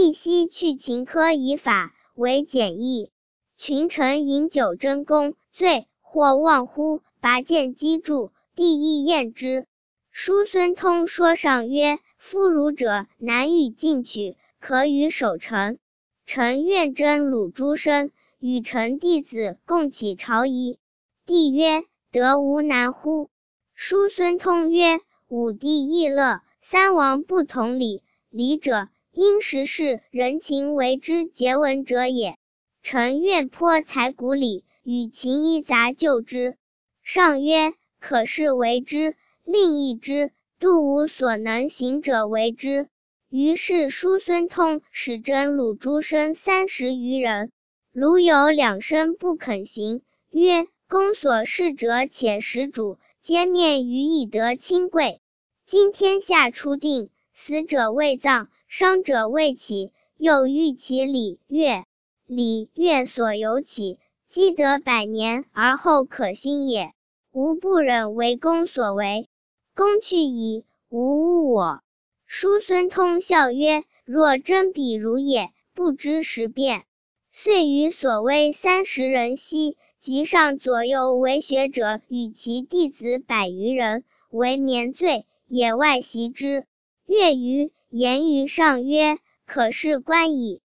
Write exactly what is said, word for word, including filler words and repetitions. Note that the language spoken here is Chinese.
并悉去秦科以法为简易。群臣饮酒争功，醉或忘乎，拔剑击柱，帝亦厌之。叔孙通说上曰：夫儒者，难与进取，可与守成。臣愿征鲁诸生，与臣弟子共起朝仪。帝曰：得无难乎？叔孙通曰：武帝亦乐，三王不同礼。礼者，因时事人情为之节文者也。臣愿颇才古礼，与秦夷杂就之。上曰：可是为之，令议之，度无所能行者为之。于是叔孙通使征鲁诸生三十余人，鲁有两生不肯行，曰：公所事者且食主，皆面于以得亲贵。今天下初定，死者未葬，伤者未起，又欲其礼乐。礼乐所由起，积德百年而后可兴也。吾不忍为公所为。公去矣，无误我。叔孙通笑曰：若真比如也，不知时变。遂与所谓三十人兮，及上左右为学者与其弟子百余人，为眠醉，野外袭之。乐于言于上曰：可是观矣。